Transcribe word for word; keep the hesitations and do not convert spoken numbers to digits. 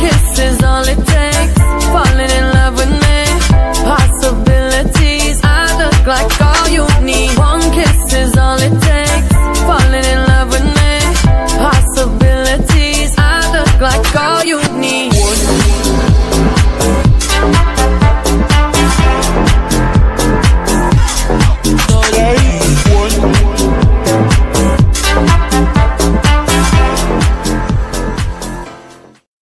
kiss is all it takes. Falling in love with me, possibilities. I look like all you